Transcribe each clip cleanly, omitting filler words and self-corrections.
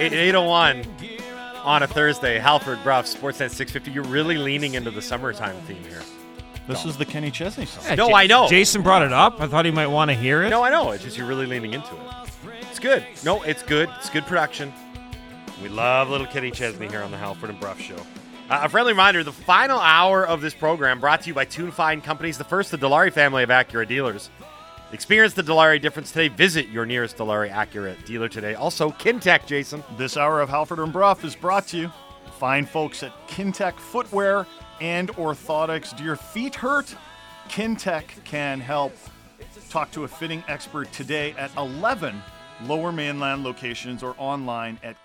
8:01 on a Thursday. Halford, Bruff, Sportsnet 650. You're really leaning into the summertime theme here. This is the Kenny Chesney song. Yeah, No, I know. Jason brought it up. I thought he might want to hear it. No, I know. It's just you're really leaning into it. It's good. No, it's good. It's good production. We love little Kenny Chesney here on the Halford and Bruff Show. A friendly reminder, the final hour of this program brought to you by Tune Fine Companies, the first, the Dilawri family of Acura dealers. Experience the Dilawri difference today. Visit your nearest Dilawri Acura dealer today. Also, Kintec, Jason. This hour of Halford and Bruff is brought to you. Fine folks at Kintec Footwear and Orthotics. Do your feet hurt? Kintec can help. Talk to a fitting expert today at 11 Lower Mainland locations or online at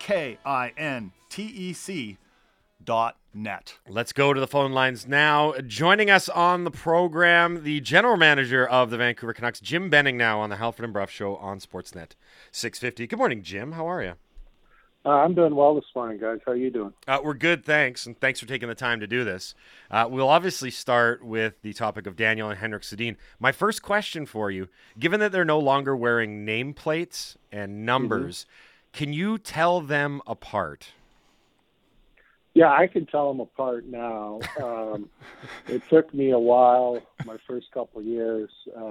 KINTEC.net. Let's go to the phone lines now. Joining us on the program, the general manager of the Vancouver Canucks, Jim Benning, now on the Halford and Bruff Show on Sportsnet 650. Good morning, Jim. How are you? I'm doing well this morning, guys. How are you doing? We're good, thanks, and thanks for taking the time to do this. We'll obviously start with the topic of Daniel and Henrik Sedin. My first question for you, given that they're no longer wearing nameplates and numbers, can you tell them apart? Yeah, I can tell them apart now. It took me a while, my first couple of years,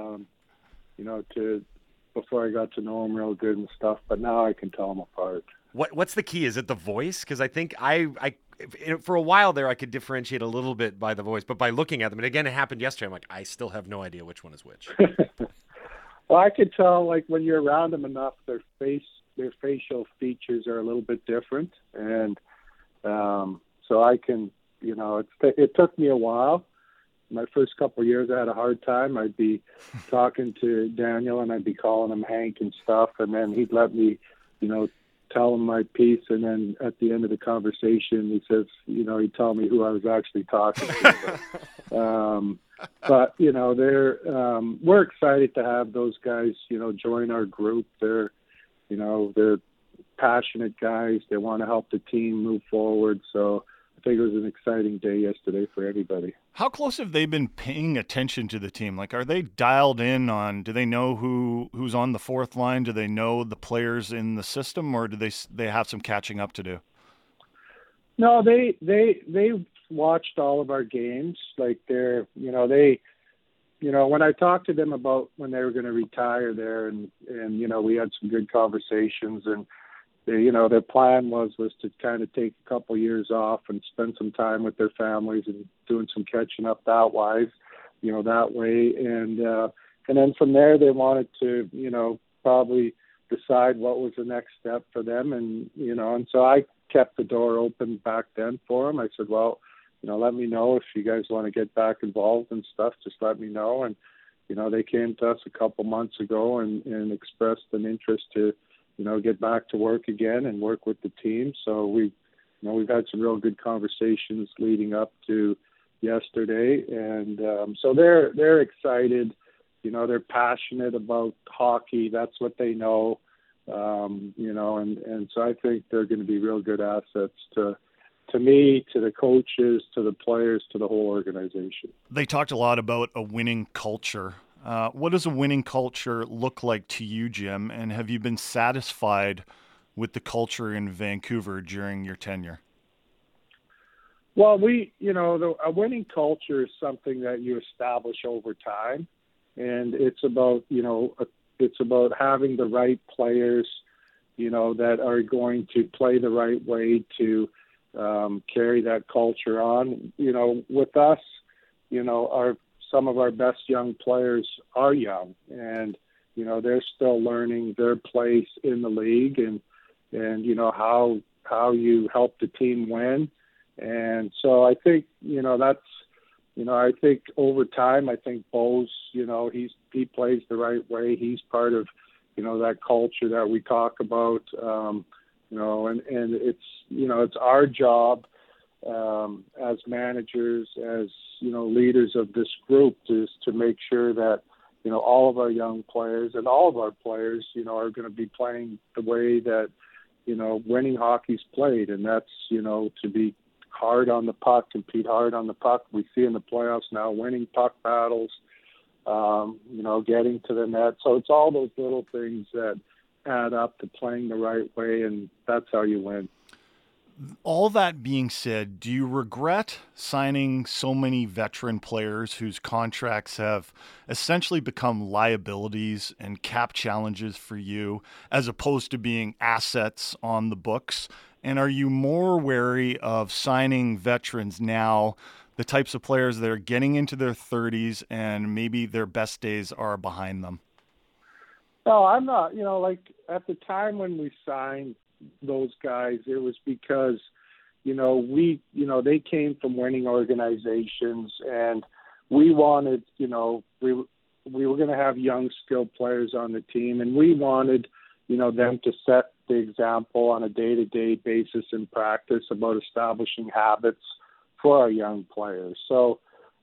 before I got to know them real good and stuff, but now I can tell them apart. What's the key? Is it the voice? Because I think I for a while there I could differentiate a little bit by the voice, but by looking at them, and again it happened yesterday, I'm like, I still have no idea which one is which. Well, I could tell, like, when you're around them enough, their facial features are a little bit different, and so I can, it took me a while. My first couple of years, I had a hard time. I'd be talking to Daniel, and I'd be calling him Hank and stuff, and then he'd let me, tell him my piece, and then at the end of the conversation, he says, he'd tell me who I was actually talking to. But we're excited to have those guys, join our group. They're passionate guys. They want to help the team move forward. So I think it was an exciting day yesterday for everybody. How close have they been paying attention to the team? Like, are they dialed in on, do they know who's on the fourth line? Do they know the players in the system, or do they have some catching up to do? No, they've watched all of our games. Like, when I talked to them about when they were going to retire there, and we had some good conversations, and their plan was to kind of take a couple years off and spend some time with their families and doing some catching up that way. And then from there, they wanted to, probably decide what was the next step for them. And so I kept the door open back then for them. I said, well, let me know if you guys want to get back involved and stuff, just let me know. And, they came to us a couple months ago and expressed an interest to, get back to work again and work with the team. So we've had some real good conversations leading up to yesterday. And so they're excited. They're passionate about hockey. That's what they know. And so I think they're going to be real good assets to me, to the coaches, to the players, to the whole organization. They talked a lot about a winning culture. What does a winning culture look like to you, Jim? And have you been satisfied with the culture in Vancouver during your tenure? Well, a winning culture is something that you establish over time, and it's about having the right players, that are going to play the right way to carry that culture on. With us, some of our best young players are young, and they're still learning their place in the league, and how you help the team win. And so I think I think over time, I think Bo's he plays the right way. He's part of that culture that we talk about. And it's our job as managers, as leaders of this group, is to make sure that all of our young players and all of our players are going to be playing the way that winning hockey's played, and that's to be hard on the puck, compete hard on the puck. We see in the playoffs now winning puck battles, getting to the net. So it's all those little things that add up to playing the right way, and that's how you win. All that being said, do you regret signing so many veteran players whose contracts have essentially become liabilities and cap challenges for you as opposed to being assets on the books? And are you more wary of signing veterans now, the types of players that are getting into their 30s and maybe their best days are behind them? No, I'm not. Like at the time when we signed those guys, it was because, they came from winning organizations, and we wanted, we were going to have young, skilled players on the team, and we wanted, them to set the example on a day-to-day basis in practice about establishing habits for our young players. So,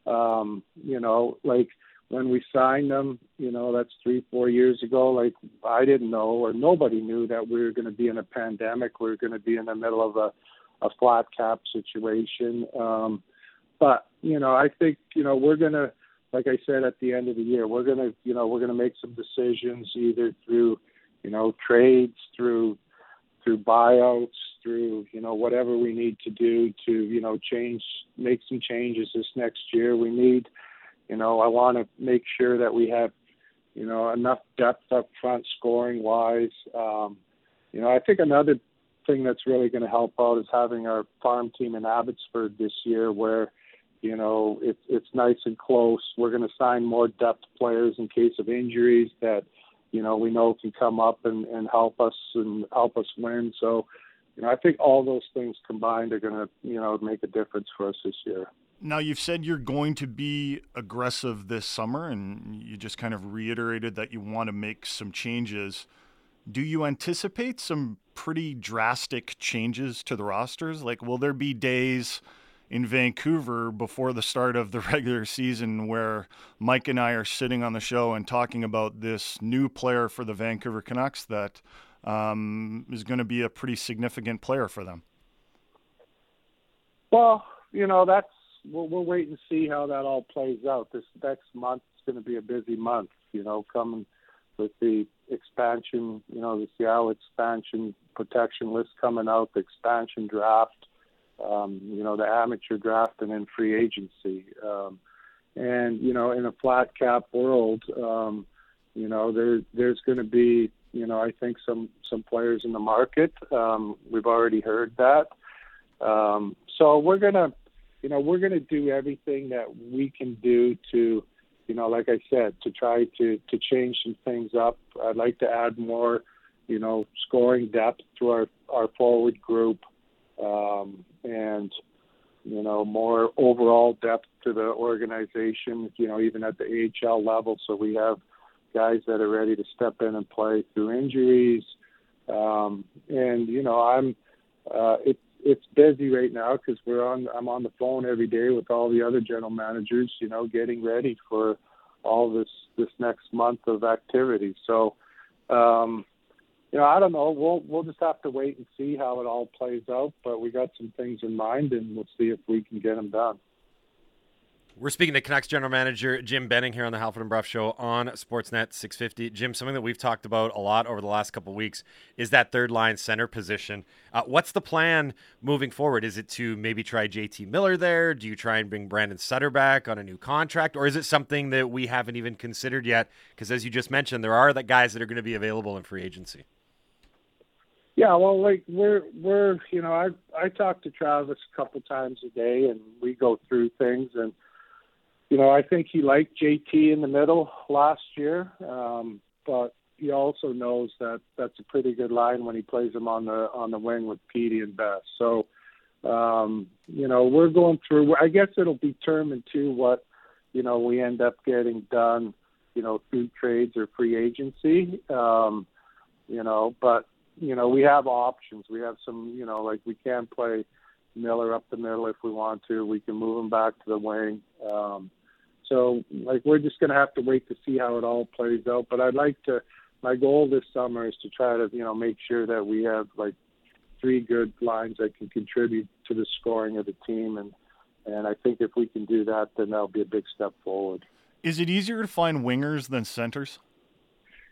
like when we signed them, that's 3-4 years ago, like I didn't know, or nobody knew that we were going to be in a pandemic. We were going to be in the middle of a flat cap situation. But, I think, we're going to, like I said, at the end of the year, we're going to make some decisions either through, trades, through buyouts, through, whatever we need to do to, make some changes this next year. We need, I want to make sure that we have, enough depth up front scoring wise. I think another thing that's really going to help out is having our farm team in Abbotsford this year where, it's nice and close. We're going to sign more depth players in case of injuries that, we know can come up and help us win. So, I think all those things combined are going to, make a difference for us this year. Now, you've said you're going to be aggressive this summer, and you just kind of reiterated that you want to make some changes. Do you anticipate some pretty drastic changes to the rosters? Like, will there be days in Vancouver before the start of the regular season where Mike and I are sitting on the show and talking about this new player for the Vancouver Canucks that is going to be a pretty significant player for them? Well, we'll wait and see how that all plays out. This next month is going to be a busy month, coming with the expansion, the Seattle expansion protection list coming out, the expansion draft, the amateur draft, and then free agency. And, in a flat cap world, there's going to be, I think some players in the market. We've already heard that. So we're going to do everything that we can do to, like I said, to try to change some things up. I'd like to add more, scoring depth to our forward group, and, more overall depth to the organization, even at the AHL level. So we have guys that are ready to step in and play through injuries. And, it's busy right now because I'm on the phone every day with all the other general managers, getting ready for all this next month of activity. So, I don't know. We'll just have to wait and see how it all plays out. But we got some things in mind, and we'll see if we can get them done. We're speaking to Canucks General Manager Jim Benning here on the Halford and Bruff Show on Sportsnet 650. Jim, something that we've talked about a lot over the last couple of weeks is that third line center position. What's the plan moving forward? Is it to maybe try JT Miller there? Do you try and bring Brandon Sutter back on a new contract? Or is it something that we haven't even considered yet? Because as you just mentioned, there are the guys that are going to be available in free agency. Yeah, well, like we're I talk to Travis a couple times a day, and we go through things, and I think he liked JT in the middle last year, but he also knows that that's a pretty good line when he plays him on the wing with Petey and Best. So, we're going through. I guess it'll be determined too what we end up getting done, through trades or free agency, but. We have options. We have some, like we can play Miller up the middle if we want to. We can move him back to the wing. So, we're just going to have to wait to see how it all plays out. But my goal this summer is to try to, make sure that we have, 3 good lines that can contribute to the scoring of the team. And I think if we can do that, then that'll be a big step forward. Is it easier to find wingers than centers?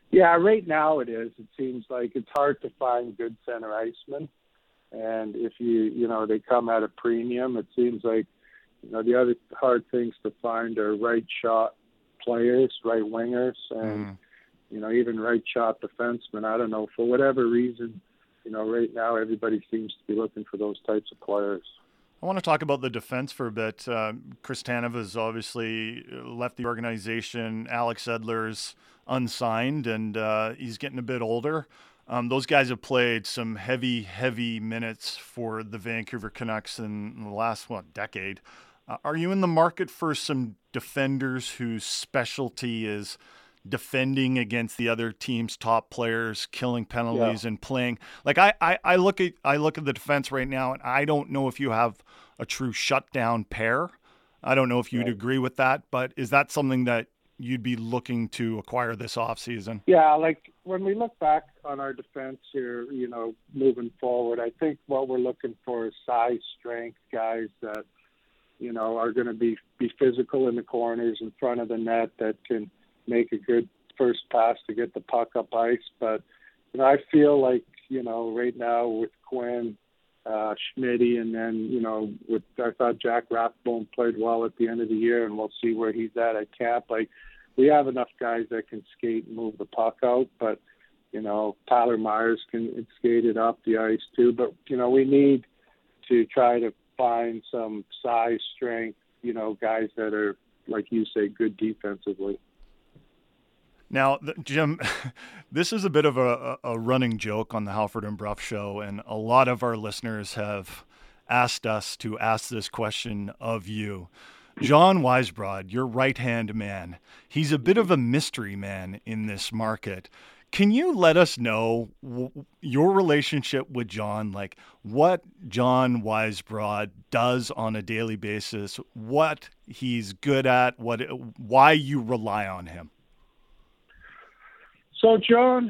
Yeah, right now it is. It seems like it's hard to find good center icemen. And if they come at a premium, it seems like, the other hard things to find are right shot players, right wingers, and, even right shot defensemen. I don't know, for whatever reason, right now everybody seems to be looking for those types of players. I want to talk about the defense for a bit. Chris Tanev obviously left the organization. Alex Edler's unsigned, and he's getting a bit older. Those guys have played some heavy minutes for the Vancouver Canucks in the last, decade. Are you in the market for some defenders whose specialty is defending against the other team's top players, killing penalties, and playing? Like I look at the defense right now, and I don't know if you have a true shutdown pair. I don't know if you'd agree with that, but is that something that you'd be looking to acquire this offseason? Yeah, like when we look back on our defense here, moving forward, I think what we're looking for is size, strength, guys that, are going to be physical in the corners in front of the net, that can make a good first pass to get the puck up ice. But, I feel like, right now with Quinn, Schmitty, and then, I thought Jack Rathbone played well at the end of the year, and we'll see where he's at camp. Like, we have enough guys that can skate and move the puck out, but, Tyler Myers can skate it up the ice too. But, we need to try to find some size, strength, guys that are, like you say, good defensively. Now, Jim, this is a bit of a running joke on the Halford and Bruff show, and a lot of our listeners have asked us to ask this question of you. John Weisbrod, your right-hand man, he's a bit of a mystery man in this market. Can you let us know your relationship with John, like what John Weisbrod does on a daily basis, what he's good at, why you rely on him? So John,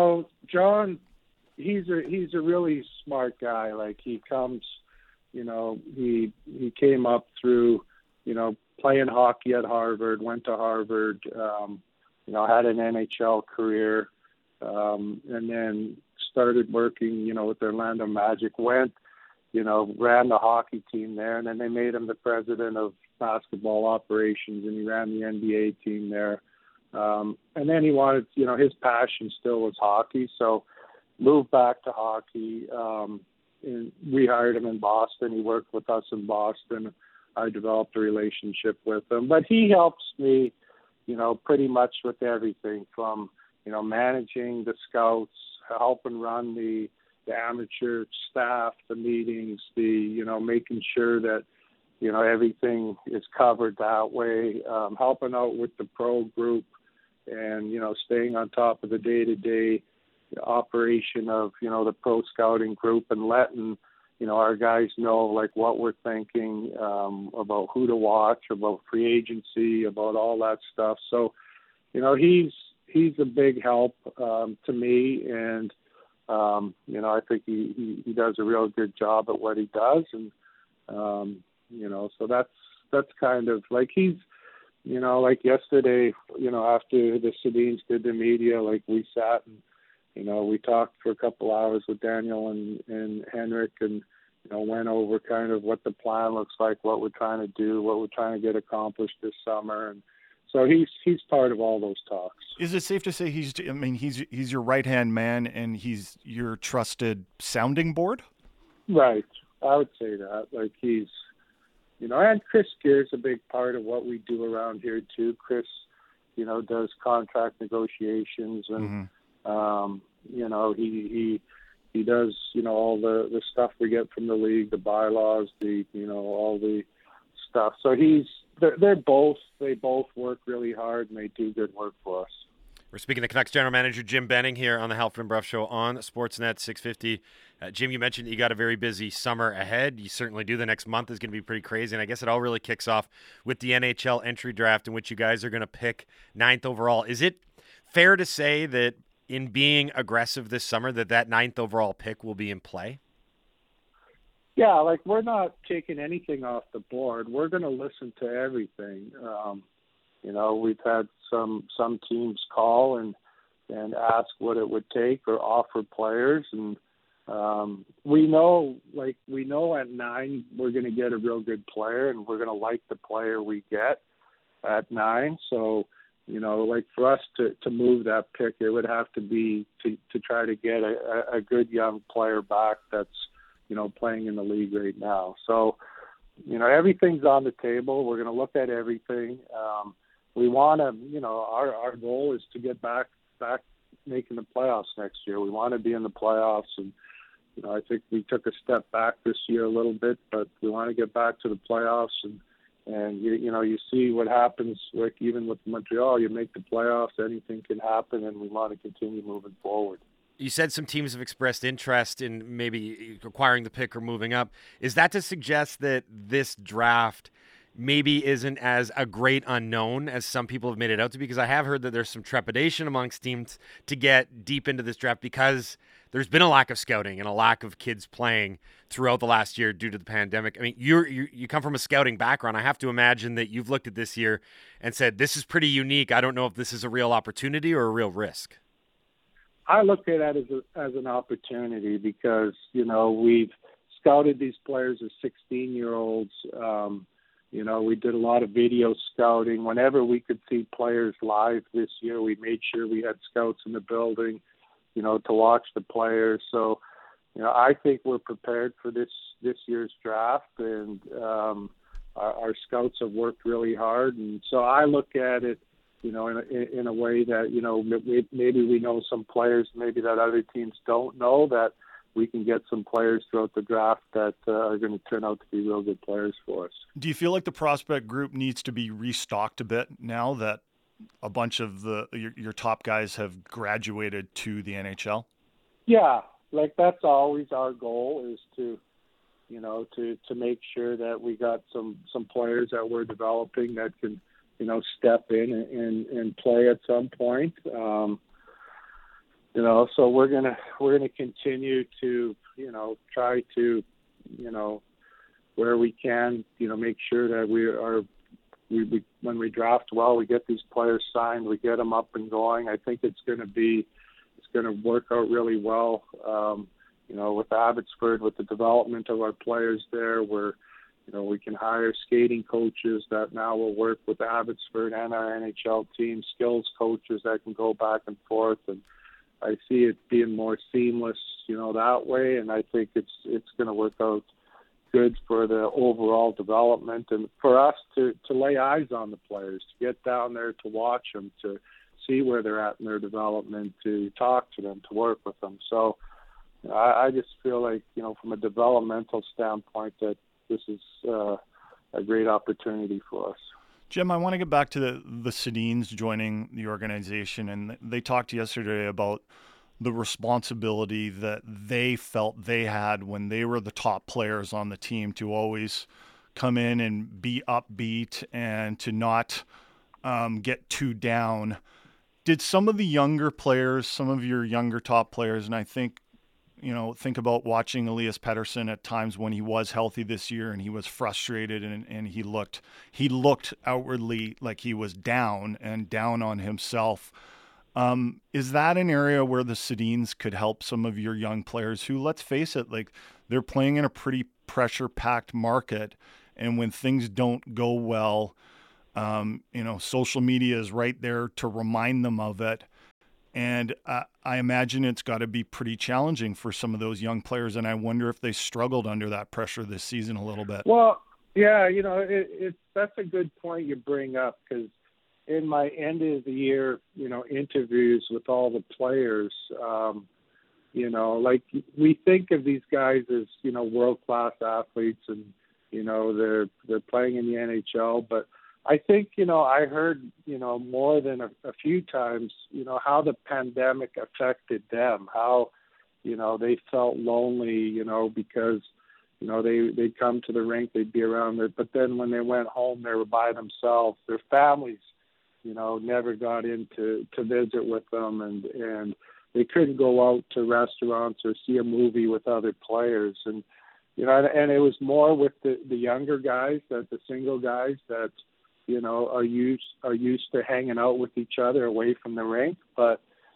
he's a really smart guy. Like he comes, he came up through, playing hockey at Harvard, went to Harvard, had an NHL career, and then started working, with the Orlando Magic, ran the hockey team there, and then they made him the president of basketball operations, and he ran the NBA team there. And then he wanted, his passion still was hockey, so moved back to hockey. And we hired him in Boston. He worked with us in Boston. I developed a relationship with him. But he helps me, pretty much with everything from, managing the scouts, helping run the amateur staff, the meetings, making sure that, everything is covered that way, helping out with the pro group, and, staying on top of the day-to-day operation of, the pro scouting group, and letting, our guys know, like, what we're thinking about who to watch, about free agency, about all that stuff. So, he's a big help to me, and, I think he does a real good job at what he does. And, so that's kind of like he's, like yesterday, after the Sedins did the media, like we sat and, we talked for a couple hours with Daniel and Henrik, and, went over kind of what the plan looks like, what we're trying to do, what we're trying to get accomplished this summer. And so he's part of all those talks. Is it safe to say he's your right-hand man, and he's your trusted sounding board? Right. I would say that. Like he's, and Chris Gear's a big part of what we do around here too. Chris, does contract negotiations, and he does all the stuff we get from the league, the bylaws, all the stuff. So they both work really hard, and they do good work for us. We're speaking to Canucks General Manager Jim Benning here on the Halford and Bruff Show on Sportsnet 650. Jim, you mentioned that you got a very busy summer ahead. You certainly do. The next month is going to be pretty crazy, and I guess it all really kicks off with the NHL entry draft, in which you guys are going to pick 9th overall. Is it fair to say that in being aggressive this summer, that 9th overall pick will be in play? Yeah, like we're not taking anything off the board. We're going to listen to everything. We've had some teams call, and ask what it would take or offer players. And we know at 9 we're going to get a real good player, and we're going to like the player we get at 9. So, like for us to move that pick, it would have to be to try to get a good young player back that's, playing in the league right now. So, everything's on the table. We're going to look at everything. We want to, our goal is to get back making the playoffs next year. We want to be in the playoffs, and I think we took a step back this year a little bit, but we want to get back to the playoffs. And you see what happens, like even with Montreal, you make the playoffs, anything can happen, and we want to continue moving forward. You said some teams have expressed interest in maybe acquiring the pick or moving up. Is that to suggest that this draft maybe isn't as a great unknown as some people have made it out to be? Because I have heard that there's some trepidation amongst teams to get deep into this draft because there's been a lack of scouting and a lack of kids playing throughout the last year due to the pandemic. I mean, you come from a scouting background. I have to imagine that you've looked at this year and said, this is pretty unique. I don't know if this is a real opportunity or a real risk. I look at it as an opportunity because, we've scouted these players as 16-year-olds. We did a lot of video scouting. Whenever we could see players live this year, we made sure we had scouts in the building, to watch the players. So, I think we're prepared for this year's draft, and our scouts have worked really hard. And so I look at it, in a way that, maybe we know some players maybe that other teams don't know, that we can get some players throughout the draft that are going to turn out to be real good players for us. Do you feel like the prospect group needs to be restocked a bit now that a bunch of your top guys have graduated to the NHL? Yeah, that's always our goal, is to make sure that we got some players that we're developing that can, step in and play at some point. So we're gonna continue to, try to, where we can, make sure that we when we draft well, we get these players signed, we get them up and going. I think it's going to work out really well. With Abbotsford, with the development of our players there, we can hire skating coaches that now will work with Abbotsford and our NHL team, skills coaches that can go back and forth, and I see it being more seamless, that way, and I think it's going to work out good for the overall development and for us to lay eyes on the players, to get down there, to watch them, to see where they're at in their development, to talk to them, to work with them. So I just feel like, from a developmental standpoint, that this is a great opportunity for us. Jim, I want to get back to the Sedins joining the organization, and they talked yesterday about the responsibility that they felt they had when they were the top players on the team to always come in and be upbeat and to not get too down. Did some of the younger players, some of your younger top players, and I think about watching Elias Pettersson at times when he was healthy this year and he was frustrated and he looked outwardly like he was down on himself. Is that an area where the Sedins could help some of your young players who, let's face it, they're playing in a pretty pressure-packed market, and when things don't go well, social media is right there to remind them of it. And I imagine it's got to be pretty challenging for some of those young players, and I wonder if they struggled under that pressure this season a little bit. Well, yeah, that's a good point you bring up, because in my end of the year, interviews with all the players, we think of these guys as, world-class athletes, and, they're playing in the NHL, but I think, I heard, more than a few times, how the pandemic affected them, how, they felt lonely, because, they'd come to the rink, they'd be around it, but then when they went home, they were by themselves. Their families, never got in to visit with them, and they couldn't go out to restaurants or see a movie with other players. And, and it was more with the younger guys, the single guys that, are used to hanging out with each other away from the rink. But,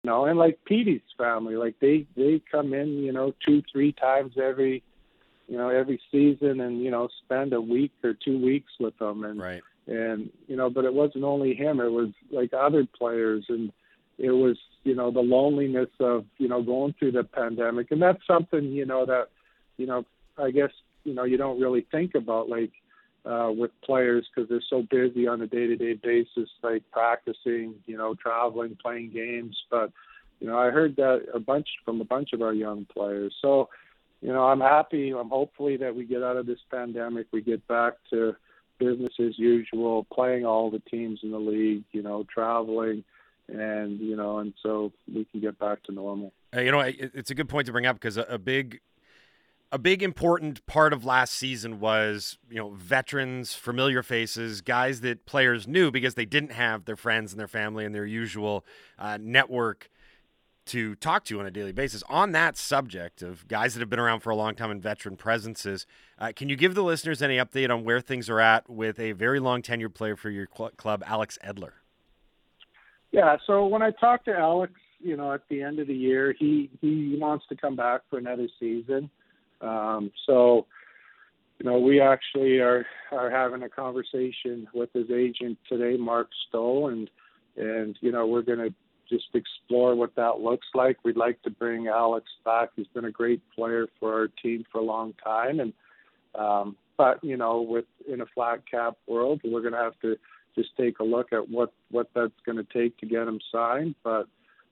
and like Petey's family, like they come in, 2-3 times every season, and spend a week or 2 weeks with them, and Right. and but it wasn't only him; it was like other players, and it was the loneliness of going through the pandemic, and that's something that I guess you don't really think about, like with players, because they're so busy on a day-to-day basis, like practicing, traveling, playing games. But I heard that from a bunch of our young players. So I'm happy. I'm hopefully that we get out of this pandemic, we get back to business as usual, playing all the teams in the league, traveling, and and so we can get back to normal. It's a good point to bring up, because a big important part of last season was, veterans, familiar faces, guys that players knew because they didn't have their friends and their family and their usual network to talk to on a daily basis. On that subject of guys that have been around for a long time and veteran presences, can you give the listeners any update on where things are at with a very long tenured player for your club, Alex Edler? Yeah, so when I talked to Alex, at the end of the year, he wants to come back for another season. So we actually are having a conversation with his agent today, Mark Stowe, and we're going to just explore what that looks like. We'd like to bring Alex back. He's been a great player for our team for a long time, and but in a flat cap world, we're going to have to just take a look at what that's going to take to get him signed. But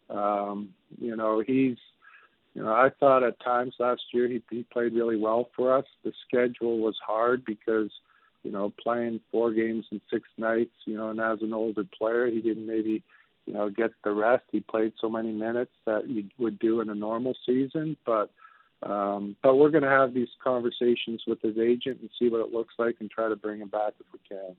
he's I thought at times last year he played really well for us. The schedule was hard because playing 4 games in 6 nights, and as an older player, he didn't maybe get the rest. He played so many minutes that you would do in a normal season. But we're going to have these conversations with his agent and see what it looks like and try to bring him back if we can.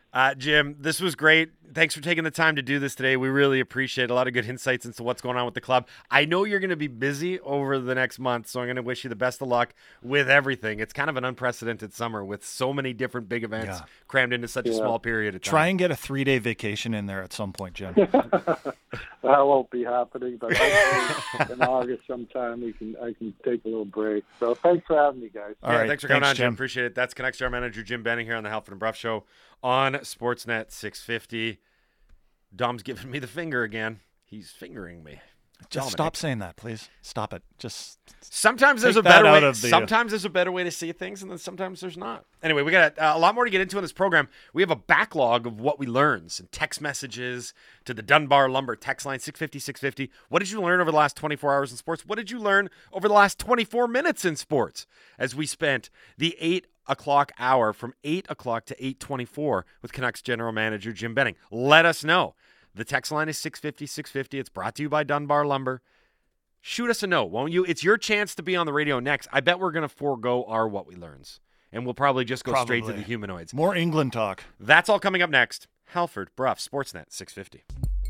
Jim, this was great. Thanks for taking the time to do this today. We really appreciate a lot of good insights into what's going on with the club. I know you're going to be busy over the next month, so I'm going to wish you the best of luck with everything. It's kind of an unprecedented summer with so many different big events crammed into such a small period of time. Try and get a 3-day vacation in there at some point, Jim. That won't be happening, but hopefully in August sometime I can take a little break. So thanks for having me, guys. All right, thanks for coming on, Jim. Appreciate it. That's Canucks General Manager Jim Benning here on the Halford and Bruff Show on Sportsnet 650. Dom's giving me the finger again. He's fingering me. Just stop saying that, please. Stop it. Just sometimes there's a better way. Sometimes there's a better way to see things, and then sometimes there's not. Anyway, we got a lot more to get into in this program. We have a backlog of what we learned, some text messages to the Dunbar Lumber text line 650-650. What did you learn over the last 24 hours in sports? What did you learn over the last 24 minutes in sports? As we spent the 8 o'clock hour from 8 o'clock to 8:24 with Canucks General Manager Jim Benning. Let us know. The text line is 650-650. It's brought to you by Dunbar Lumber. Shoot us a note, won't you? It's your chance to be on the radio next. I bet we're going to forego our What We Learns, and we'll probably just go straight to the humanoids. More England talk. That's all coming up next. Halford, Bruff, Sportsnet 650.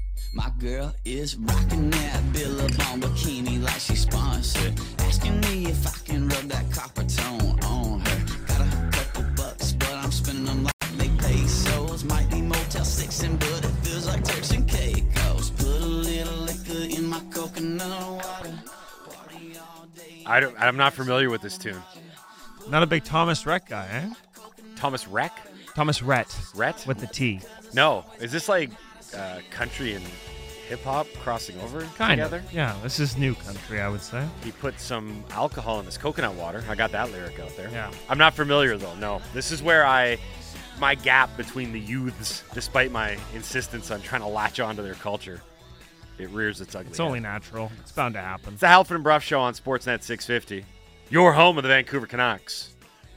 My girl is rocking that Billabong bikini like she's sponsored. Asking me if I can rub that copper tone on her. Got a couple bucks, but I'm spending them like they pesos. Might be Motel 6, but it feels like Turks and Caicos. Put a little liquor in my coconut water. Party all day. I'm not familiar with this tune. Not a big Thomas Rhett guy, eh? Thomas Rhett? Thomas Rhett. Rhett? With the T. No. Is this like country and hip-hop crossing over together? Yeah, this is new country, I would say. He put some alcohol in his coconut water. I got that lyric out there. Yeah. I'm not familiar, though, no. This is where my gap between the youths, despite my insistence on trying to latch onto their culture, it rears its ugly It's head. only natural. It's bound to happen. It's the Halford and Bruff Show on Sportsnet 650. Your home of the Vancouver Canucks.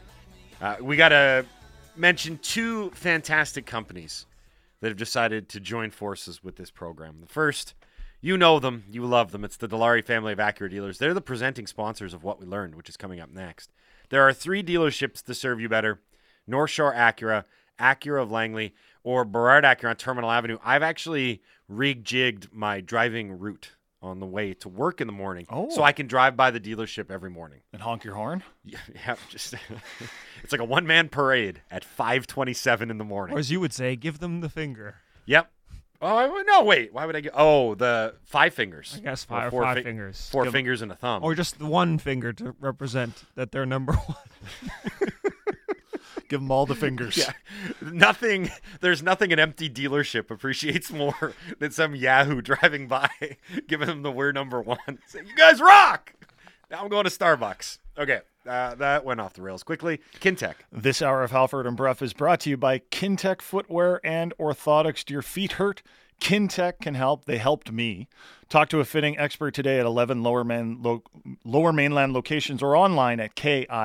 We got to mention 2 fantastic companies that have decided to join forces with this program. The first, you know them, you love them. It's the Dilawri family of Acura dealers. They're the presenting sponsors of What We Learned, which is coming up next. There are 3 dealerships to serve you better: North Shore Acura, Acura of Langley, or Burrard Acura on Terminal Avenue. I've actually rig-jigged my driving route on the way to work in the morning, so I can drive by the dealership every morning. And honk your horn? Yeah, just it's like a one-man parade at 5:27 in the morning. Or as you would say, give them the finger. Yep. Oh, no, wait. Why would I get? Oh, the 5 fingers. I guess Or 5 fingers. Four fingers and a thumb. Or just the one finger to represent that they're number one. Give them all the fingers. Yeah. There's nothing an empty dealership appreciates more than some Yahoo driving by, giving them the we're number one. Saying, you guys rock! Now I'm going to Starbucks. Okay, that went off the rails quickly. Kintec. This hour of Halford and Bruff is brought to you by Kintec Footwear and Orthotics. Do your feet hurt? Kintec can help. They helped me. Talk to a fitting expert today at 11 Lower Mainland locations or online at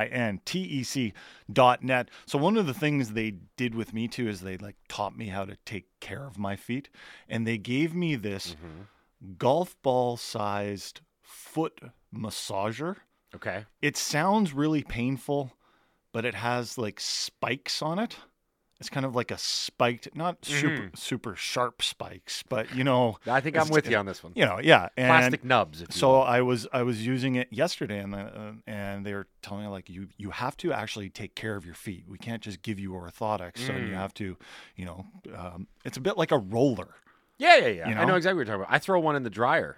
kintec.net. So one of the things they did with me too is they taught me how to take care of my feet, and they gave me this golf ball sized foot massager. Okay. It sounds really painful, but it has spikes on it. It's kind of like a spiked, not super sharp spikes, but I think I'm with you on this one. Yeah. And Plastic nubs. If you so will. I was using it yesterday, and they were telling me you have to actually take care of your feet. We can't just give you orthotics, so you have to, it's a bit like a roller. Yeah. You know? I know exactly what you're talking about. I throw one in the dryer.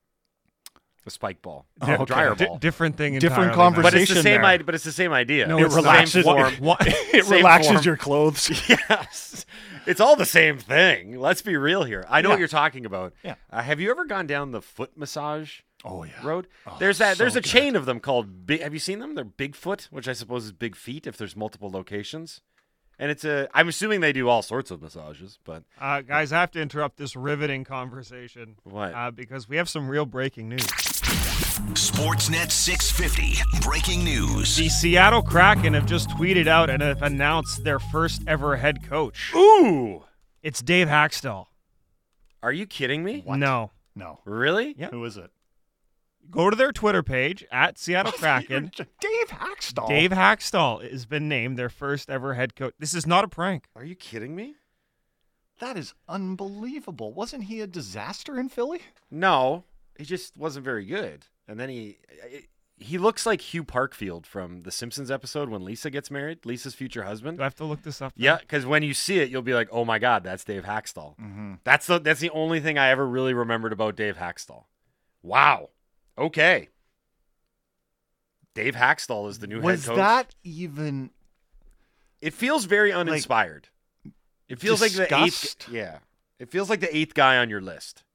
A spike ball. Okay. Dryer ball. Different thing. Different entirely, man. But it's the conversation same there. idea. But it's the same idea. No, It it's relaxes. not. It Same relaxes form. your clothes. Yes. It's all the same thing. Let's be real here. I know what you're talking about. Yeah. Have you ever gone down the foot massage Oh yeah. road? Oh, There's a good. chain of them called have you seen them? They're Bigfoot, which I suppose is Big Feet if there's multiple locations. And I'm assuming they do all sorts of massages, but Guys, I have to interrupt this riveting conversation. What? Because we have some real breaking news. Sportsnet 650 breaking news. The Seattle Kraken have just tweeted out and have announced their first ever head coach. ooh, It's Dave Haxtell. are you kidding me? No. No. Really? Yeah. Who is it? Go to their Twitter page at Seattle Kraken. Dave Haxtell. Dave Haxtell has been named their first ever head coach. This is not a prank. Are you kidding me? That is unbelievable. Wasn't he a disaster in Philly? No, he just wasn't very good. And then he looks like Hugh Parkfield from the Simpsons episode when Lisa gets married, Lisa's future husband. Do I have to look this up? Yeah, because when you see it, you'll be like, "Oh my God, that's Dave Haxtell." Mm-hmm. That's the only thing I ever really remembered about Dave Haxtell. Wow. Okay. Dave Haxtell is the new head coach. Was that even? It feels very uninspired. It feels like the disgust? eighth. Yeah, it feels like the 8th guy on your list.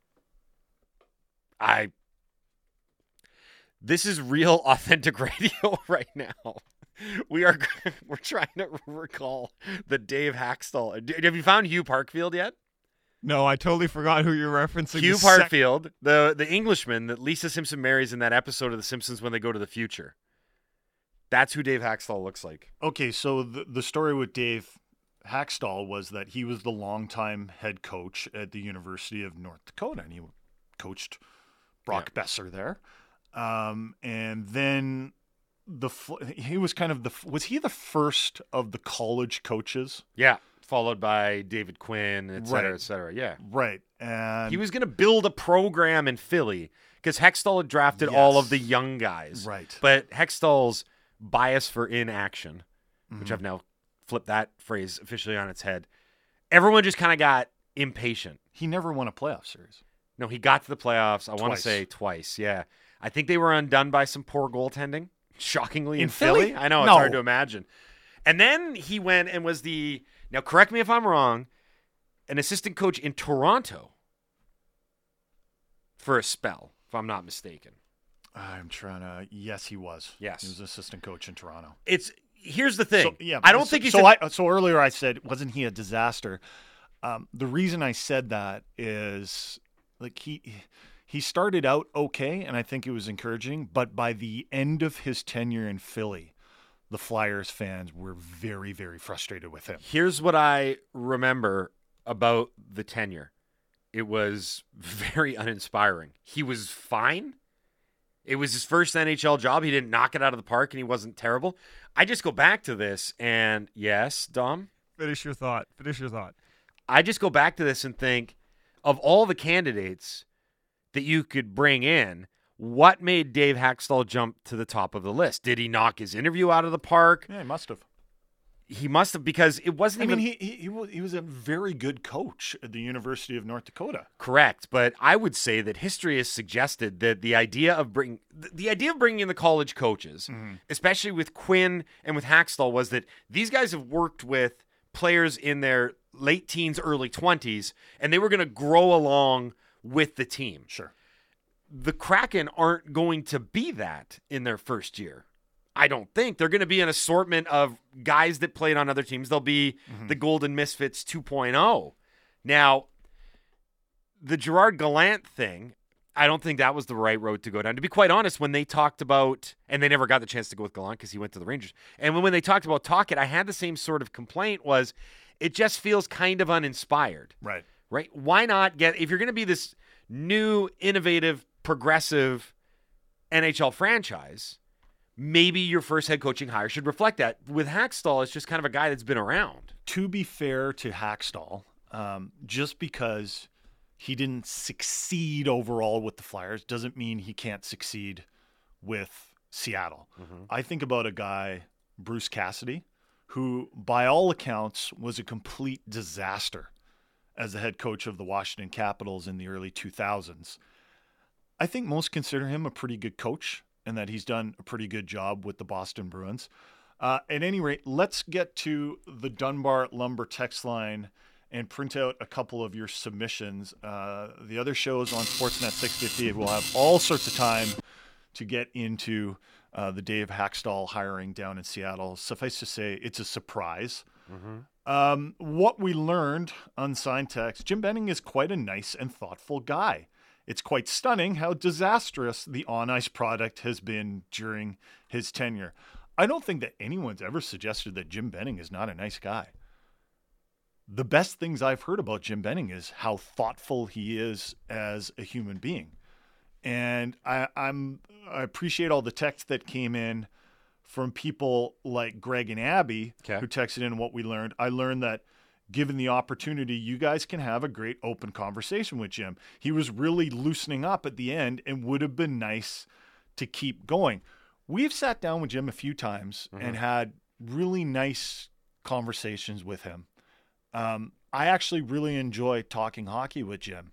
This is real authentic radio right now. We're trying to recall the Dave Haxtell. Have you found Hugh Parkfield yet? No, I totally forgot who you're referencing. Hugh Parkfield, the Englishman that Lisa Simpson marries in that episode of The Simpsons when they go to the future. That's who Dave Haxtell looks like. Okay, so the story with Dave Haxtell was that he was the longtime head coach at the University of North Dakota, and he coached Brock Besser there. And then he was kind of was he the first of the college coaches? Yeah, followed by David Quinn, et cetera, Right. et cetera. Yeah. Right. And He was going to build a program in Philly because Hextall had drafted all of the young guys. Right. But Hextall's bias for inaction, which I've now flipped that phrase officially on its head, everyone just kind of got impatient. he never won a playoff series. No, he got to the playoffs, I want to Twice. say twice, yeah. I think they were undone by some poor goaltending, shockingly, In Philly. Philly? I know, it's No. hard to imagine. And then he went and was now correct me if I'm wrong, an assistant coach in Toronto for a spell, if I'm not mistaken. I'm trying to. Yes, he was. Yes. he was assistant coach in Toronto. Here's the thing. So, yeah, I don't think he's so earlier I said, wasn't he a disaster? The reason I said that is he started out okay, and I think it was encouraging. But by the end of his tenure in Philly, the Flyers fans were very, very frustrated with him. Here's what I remember about the tenure. It was very uninspiring. He was fine. It was his first NHL job. He didn't knock it out of the park, and he wasn't terrible. I just go back to this, and yes, Dom? Finish your thought. I just go back to this and think, of all the candidates that you could bring in, what made Dave Haxtell jump to the top of the list? Did he knock his interview out of the park? Yeah, he must have. he must have, because it wasn't even he was a very good coach at the University of North Dakota. correct. But I would say that history has suggested that the idea of bringing in the college coaches, especially with Quinn and with Hackstall, was that these guys have worked with players in their late teens, early 20s, and they were going to grow along with the team. Sure. The Kraken aren't going to be that in their first year. I don't think. They're going to be an assortment of guys that played on other teams. They'll be the Golden Misfits 2.0. Now, the Gerard Gallant thing, I don't think that was the right road to go down. To be quite honest, when they talked about, and they never got the chance to go with Gallant because he went to the Rangers, and when they talked about Tocchet, I had the same sort of complaint, was it just feels kind of uninspired. Right. Right? Why not if you're going to be this new, innovative, progressive NHL franchise, maybe your first head coaching hire should reflect that. With Hackstall, it's just kind of a guy that's been around. To be fair to Hackstall, just because he didn't succeed overall with the Flyers doesn't mean he can't succeed with Seattle. I think about a guy, Bruce Cassidy, who by all accounts was a complete disaster as the head coach of the Washington Capitals in the early 2000s. I think most consider him a pretty good coach, and that he's done a pretty good job with the Boston Bruins. At any rate, let's get to the Dunbar Lumber text line and print out a couple of your submissions. The other shows on Sportsnet 650 will have all sorts of time to get into the Dave Hackstall hiring down in Seattle. Suffice to say, it's a surprise. What we learned, unsigned text, Jim Benning is quite a nice and thoughtful guy. It's quite stunning how disastrous the on-ice product has been during his tenure. I don't think that anyone's ever suggested that Jim Benning is not a nice guy. The best things I've heard about Jim Benning is how thoughtful he is as a human being. And I appreciate all the texts that came in from people like Greg and Abby, who texted in what we learned. I learned that given the opportunity, you guys can have a great open conversation with Jim. He was really loosening up at the end and would have been nice to keep going. We've sat down with Jim a few times and had really nice conversations with him. I actually really enjoy talking hockey with Jim.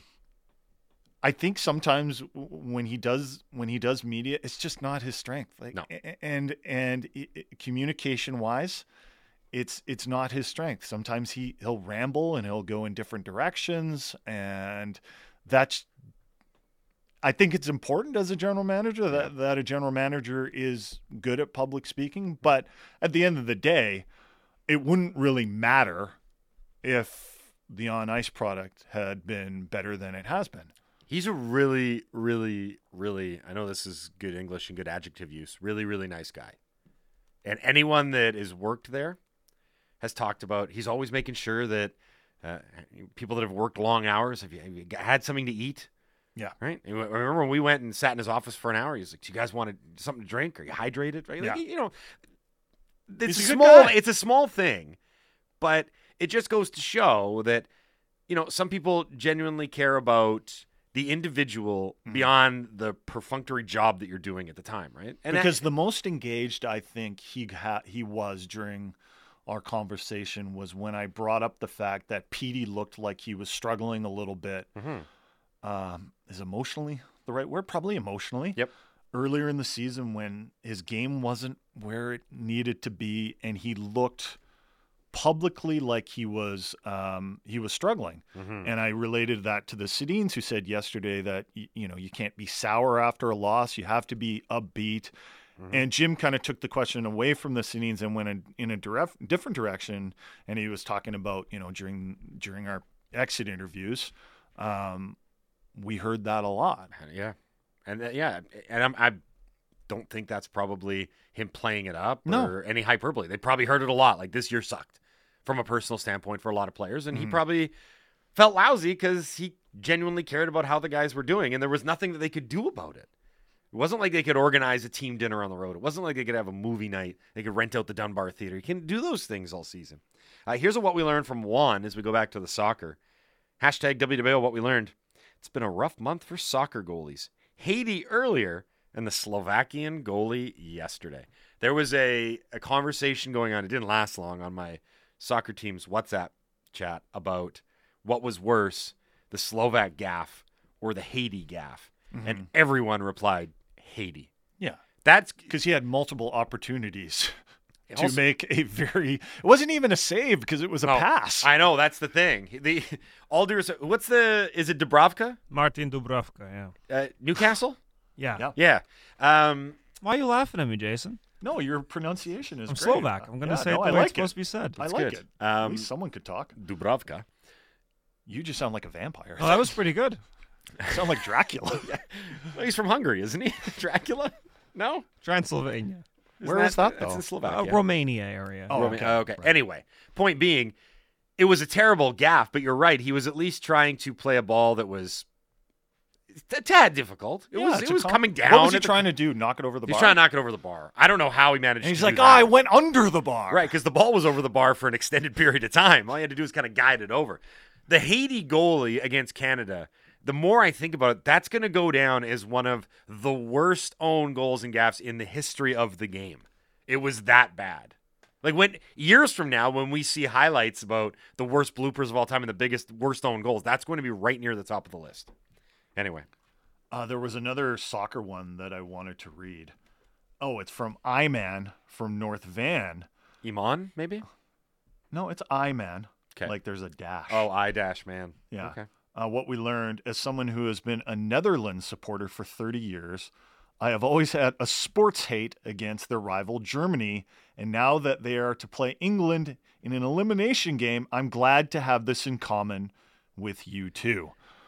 I think sometimes when he does media, it's just not his strength. And communication wise, it's not his strength. Sometimes he'll ramble and he'll go in different directions, and I think it's important as a general manager that a general manager is good at public speaking. But at the end of the day, it wouldn't really matter if the on-ice product had been better than it has been. He's a really, really, really, I know this is good English and good adjective use, really, really nice guy. And anyone that has worked there has talked about, he's always making sure that people that have worked long hours, have you had something to eat? Yeah. Right? I remember when we went and sat in his office for an hour, he's like, do you guys want something to drink? Are you hydrated? Right? Yeah. Like, it's He's a good guy. It's a small thing, but it just goes to show that, some people genuinely care about the individual beyond the perfunctory job that you're doing at the time, right? And because the most engaged I think he was during our conversation was when I brought up the fact that Petey looked like he was struggling a little bit. Is emotionally the right word? Probably emotionally. Yep. Earlier in the season when his game wasn't where it needed to be and he looked publicly like he was struggling. And I related that to the Sedins, who said yesterday that, you can't be sour after a loss. You have to be upbeat. And Jim kind of took the question away from the Sedins and went in a different direction. And he was talking about, during our exit interviews, we heard that a lot. Yeah. And I don't think that's probably him playing it up or any hyperbole. They probably heard it a lot. Like, this year sucked from a personal standpoint for a lot of players. And he probably felt lousy because he genuinely cared about how the guys were doing. And there was nothing that they could do about it. It wasn't like they could organize a team dinner on the road. It wasn't like they could have a movie night. They could rent out the Dunbar Theater. You can't do those things all season. Here's what we learned from Juan as we go back to the soccer. Hashtag WWO, what we learned. It's been a rough month for soccer goalies. Haiti earlier and the Slovakian goalie yesterday. There was a conversation going on. It didn't last long on my soccer team's WhatsApp chat about what was worse, the Slovak gaff or the Haiti gaff. And everyone replied, Haiti. Yeah. That's Because he had multiple opportunities to Also- make a very. It wasn't even a save because it was a No, pass. I know, that's the thing. All due respect, is it Dubravka? Martin Dubravka, yeah. Newcastle? Yeah. Yeah. Yeah. Why are you laughing at me, Jason? No, your pronunciation is I'm great. Slovak. I'm going to say it no, the I way like it's supposed to be said. I It's like good. it. At least someone could talk. Dubravka. You just sound like a vampire. Oh, that was pretty good. You sound like Dracula. Well, he's from Hungary, isn't he? Dracula? No? Transylvania. Where is that, That's though? in Slovakia. Romania area. Oh, Roma- okay. okay. Anyway, point being, it was a terrible gaff, but you're right. He was at least trying to play a ball that was a tad difficult. It Yeah, was it's it was a coming down. What was he at the- tring to do? Knock it over the He's bar? trying to knock it over the bar. I don't know how he managed And he's to like, do oh, that. I went under the bar. Right, because the ball was over the bar for an extended period of time. All you had to do was kind of guide it over. The Haiti goalie against Canada, the more I think about it, that's going to go down as one of the worst own goals and gaffes in the history of the game. It was that bad. Like when years from now, when we see highlights about the worst bloopers of all time and the worst own goals, that's going to be right near the top of the list. Anyway, There was another soccer one that I wanted to read. Oh, it's from Iman from North Van. Iman, maybe? No, it's Iman. 'Kay. Like there's a dash. Oh, I-dash, man. Yeah. Okay. What we learned as someone who has been a Netherlands supporter for 30 years, I have always had a sports hate against their rival Germany. And now that they are to play England in an elimination game, I'm glad to have this in common with you too.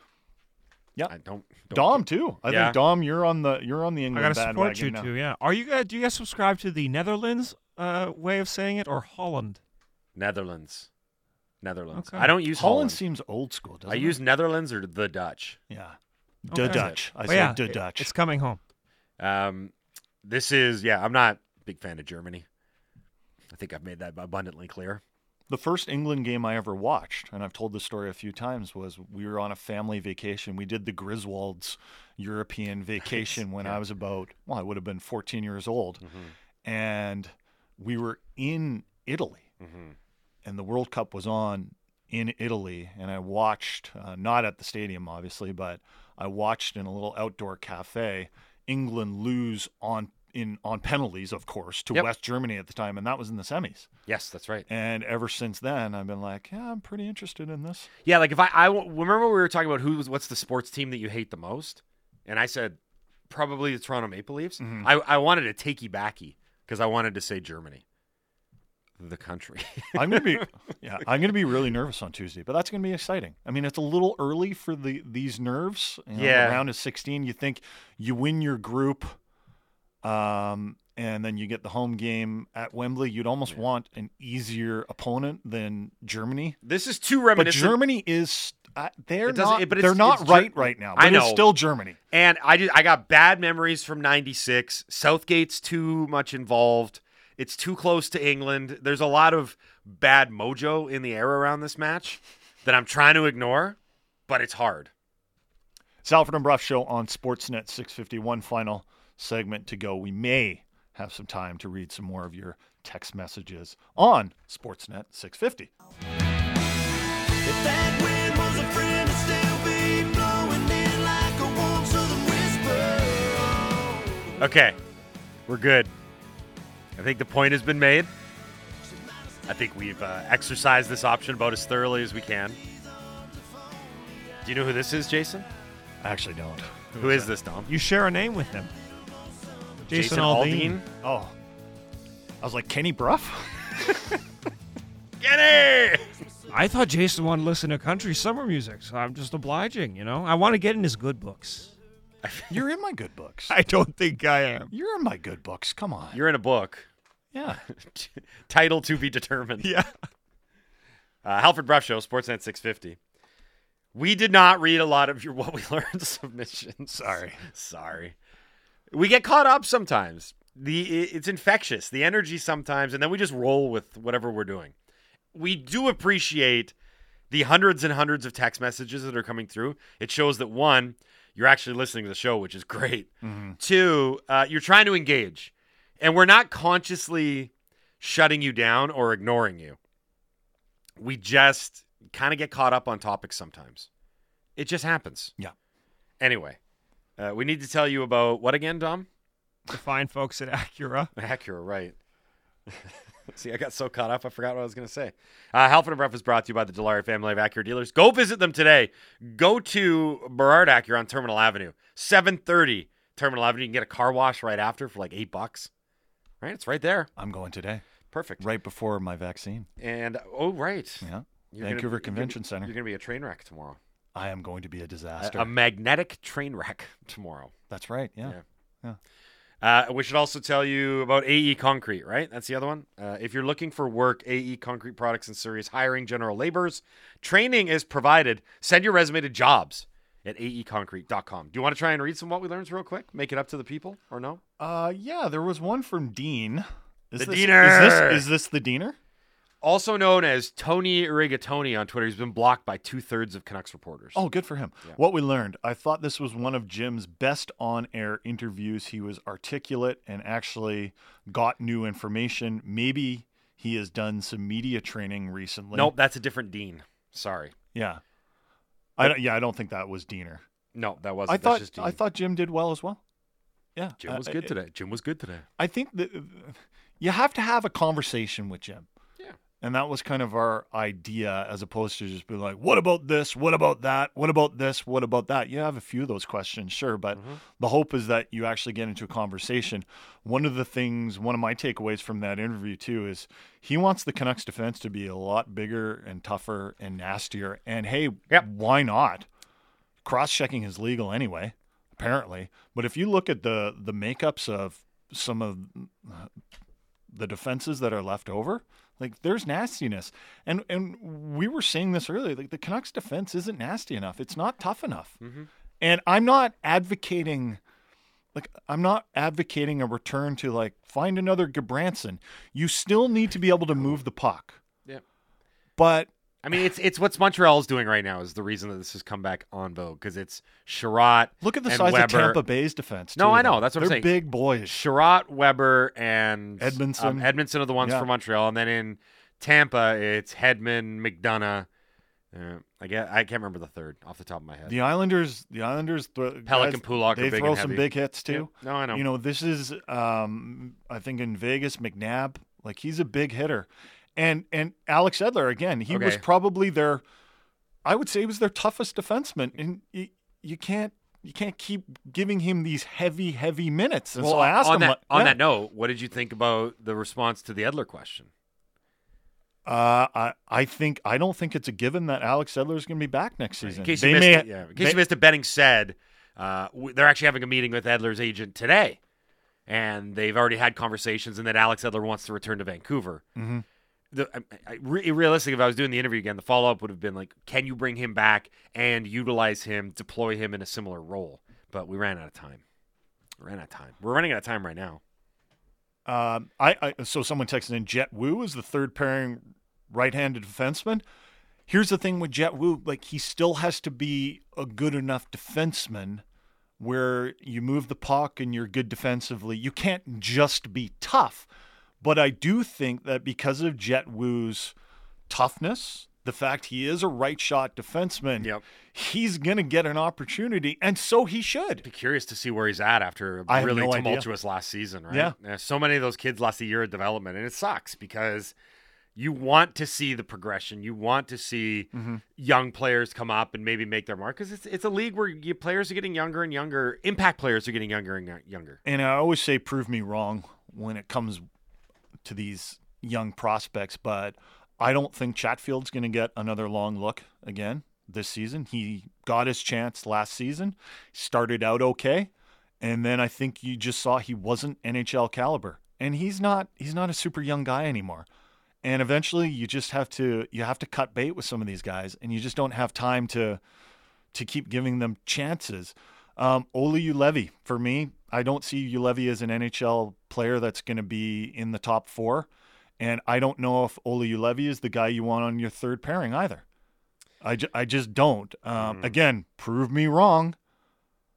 Yeah. I don't Dom too. I Yeah. think Dom, you're on the I England got to support bandwagon you now. too, yeah. Are you guys, do you guys subscribe to the Netherlands way of saying it or Holland? Netherlands. Okay. I don't use Holland Holland. seems old school, doesn't I it? use Netherlands or the Dutch. Yeah. The Okay. Dutch. I But say yeah, the Dutch. It's coming home. This is, I'm not a big fan of Germany. I think I've made that abundantly clear. The first England game I ever watched, and I've told this story a few times, was we were on a family vacation. We did the Griswolds European vacation when I was about, I would have been 14 years old. And we were in Italy. And the World Cup was on in Italy. And I watched, not at the stadium, obviously, but I watched in a little outdoor cafe, England lose on penalties, of course, to Yep. West Germany at the time. And that was in the semis. Yes, that's right. And ever since then, I've been like, yeah, I'm pretty interested in this. Yeah, like if I remember we were talking about what's the sports team that you hate the most, and I said probably the Toronto Maple Leafs. I wanted a takey backy because I wanted to say Germany, the country. I'm gonna be really nervous on Tuesday, but that's gonna be exciting. I mean, it's a little early for these nerves. You know, Yeah. the round is 16. You think you win your group, and then you get the home game at Wembley. You'd almost want an easier opponent than Germany. This is too But reminiscent. Germany is they're It doesn't- not but they're it's not Ger- right right now. But I know. it's still Germany. And I got bad memories from '96. Southgate's too much involved. It's too close to England. There's a lot of bad mojo in the air around this match that I'm trying to ignore, but it's hard. Salford and Bruff Show on Sportsnet 650. One final segment to go. We may have some time to read some more of your text messages on Sportsnet 650. If that wind was a friend, it'd still be blowing in like a warm southern whisper. Okay, we're good. I think the point has been made. I think we've exercised this option about as thoroughly as we can. Do you know who this is, Jason? I actually don't. Who is this, Dom? You share a name with him. Jason Aldean? Oh. I was like, Kenny Bruff? Get it! I thought Jason wanted to listen to country summer music, so I'm just obliging, you know? I want to get in his good books. You're in my good books. I don't think I am. You're in my good books. Come on. You're in a book. Yeah. Title to be determined. Yeah. Halford Bruff Show, Sportsnet 650. We did not read a lot of your What We Learned submissions. Sorry. We get caught up sometimes. It's infectious, the energy sometimes, and then we just roll with whatever we're doing. We do appreciate the hundreds and hundreds of text messages that are coming through. It shows that, one, you're actually listening to the show, which is great. 2, you're trying to engage. And we're not consciously shutting you down or ignoring you. We just kind of get caught up on topics sometimes. It just happens. Yeah. Anyway, we need to tell you about what again, Dom? The fine folks at Acura. Acura, right. See, I got so caught up, I forgot what I was going to say. Halford and Bruff is brought to you by the Dilawri family of Acura dealers. Go visit them today. Go to Burrard Acura on Terminal Avenue. 730 Terminal Avenue. You can get a car wash right after for like $8. Right? It's right there. I'm going today. Perfect. Right before my vaccine. And, right. Yeah. You're Vancouver Convention Center. You're going to be a train wreck tomorrow. I am going to be a disaster. A magnetic train wreck tomorrow. That's right. Yeah. We should also tell you about AE Concrete, right? That's the other one. If you're looking for work, AE Concrete Products and Surrey is hiring general laborers. Training is provided. Send your resume to jobs at aeconcrete.com. Do you want to try and read some What We Learned real quick? Make it up to the people or no? Yeah, there was one from Dean. Diener! Is this the Diener? Also known as Tony Rigatoni on Twitter. He's been blocked by 2/3 of Canucks reporters. Oh, good for him. Yeah. What we learned. I thought this was one of Jim's best on-air interviews. He was articulate and actually got new information. Maybe he has done some media training recently. Nope, that's a different Dean. Sorry. Yeah. I don't think that was Diener. No, that wasn't. That's just Dean. I thought Jim did well as well. Yeah. Jim was good today. Jim was good today. I think that you have to have a conversation with Jim. Yeah. And that was kind of our idea, as opposed to just be like, what about this? What about that? What about this? What about that? You have a few of those questions, sure. But the hope is that you actually get into a conversation. One of my takeaways from that interview, too, is he wants the Canucks defense to be a lot bigger and tougher and nastier. And, hey, why not? Cross-checking is legal anyway, apparently. But if you look at the makeups of some of the defenses that are left over, like, there's nastiness. And we were saying this earlier, like, the Canucks defense isn't nasty enough. It's not tough enough. And I'm not advocating a return to, like, find another Gudbranson. You still need to be able to move the puck. Yeah. But I mean, it's what Montreal's doing right now is the reason that this has come back on vogue, because it's Sherratt. Look at the and size Weber. of Tampa Bay's defense. No, too, I know. though. That's what I'm saying. They're big boys. Sherratt, Weber, and Edmondson. Edmondson are the ones for Montreal, and then in Tampa, it's Hedman, McDonough. I can't remember the third off the top of my head. The Islanders, Pelican, Pulak they are big throw and some heavy. big hits too. Yeah. No, I know. You know, this is I think in Vegas, McNabb, like, he's a big hitter, and Alex Edler again. He was probably I would say he was their toughest defenseman, and you can't keep giving him these heavy minutes. And so I asked him on that note, what did you think about the response to the Edler question? I don't think it's a given that Alex Edler is going to be back next season. In case you missed it, Benning said they're actually having a meeting with Edler's agent today, and they've already had conversations, and that Alex Edler wants to return to Vancouver. Mm-hmm. Realistically, if I was doing the interview again, the follow-up would have been like, can you bring him back and utilize him, deploy him in a similar role? But we ran out of time. We're running out of time right now. So someone texted in, Jet Wu is the third pairing right-handed defenseman. Here's the thing with Jet Wu, like, he still has to be a good enough defenseman where you move the puck and you're good defensively. You can't just be tough. But I do think that because of Jet Wu's toughness, the fact he is a right shot defenseman, he's going to get an opportunity, and so he should. Be curious to see where he's at after a really tumultuous last season, right? Yeah. So many of those kids lost a year of development, and it sucks because you want to see the progression. You want to see young players come up and maybe make their mark, because it's a league where players are getting younger and younger. Impact players are getting younger and younger. And I always say prove me wrong when it comes to these young prospects, but I don't think Chatfield's going to get another long look again this season. He got his chance last season, started out okay, and then I think you just saw he wasn't NHL caliber, and he's not a super young guy anymore. And eventually you have to cut bait with some of these guys, and you just don't have time to keep giving them chances. Oli Ulevi, for me, I don't see Ulevi as an NHL player that's going to be in the top 4. And I don't know if Oli Ulevi is the guy you want on your third pairing either. I just don't. Again, prove me wrong.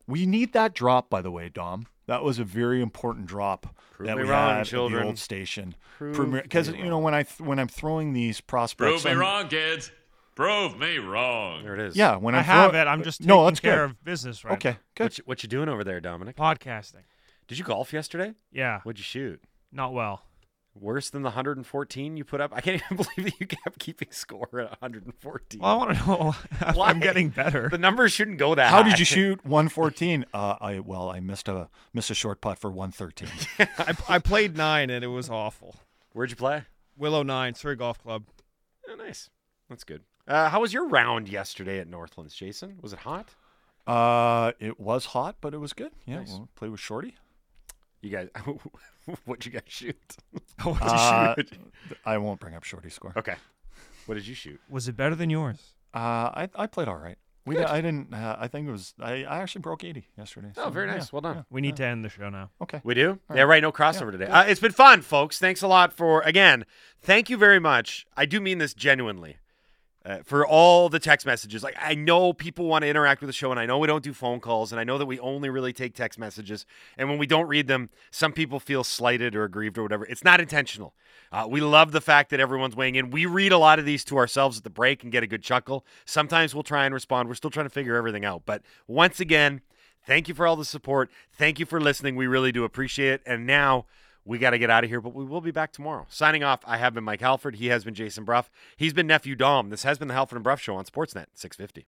We need that drop, by the way, Dom. That was a very important drop that me we wrong, had children. at the old station. Prove Because me you know when I'm throwing these prospects, Prove me wrong, kids. Prove me wrong. There it is. Yeah, when I I'm have it. I'm just taking no, that's care good. of business right Okay, good. What you doing over there, Dominic? Podcasting. Did you golf yesterday? Yeah, What'd you shoot? not well. Worse than the 114 you put up? I can't even believe that you kept keeping score at 114. Well, I want to know if Why? I'm getting better. The numbers shouldn't go that How high. did you shoot 114? I missed a short putt for 113. I played 9 and it was awful. Where'd you play? Willow 9, Surrey Golf Club. Oh, nice. That's good. How was your round yesterday at Northlands, Jason? Was it hot? It was hot, but it was good. Yeah, Nice. we'll play with Shorty. You guys, what'd you guys shoot? What'd you Uh, shoot? I won't bring up Shorty's score. Okay. What did you shoot? Was it better than yours? I played all right. I didn't. I think it was. I actually broke 80 yesterday. Oh, so, very nice. yeah, Well done. yeah. We need to end the show now. Okay. We do? All Yeah, right. right. No crossover today. It's been fun, folks. Thanks a lot for, again, thank you very much. I do mean this genuinely. For all the text messages. Like, I know people want to interact with the show, and I know we don't do phone calls, and I know that we only really take text messages. And when we don't read them, some people feel slighted or aggrieved or whatever. It's not intentional. We love the fact that everyone's weighing in. We read a lot of these to ourselves at the break and get a good chuckle. Sometimes we'll try and respond. We're still trying to figure everything out. But once again, thank you for all the support. Thank you for listening. We really do appreciate it. And now we got to get out of here, but we will be back tomorrow. Signing off, I have been Mike Halford. He has been Jason Bruff. He's been Nephew Dom. This has been the Halford and Bruff Show on Sportsnet 650.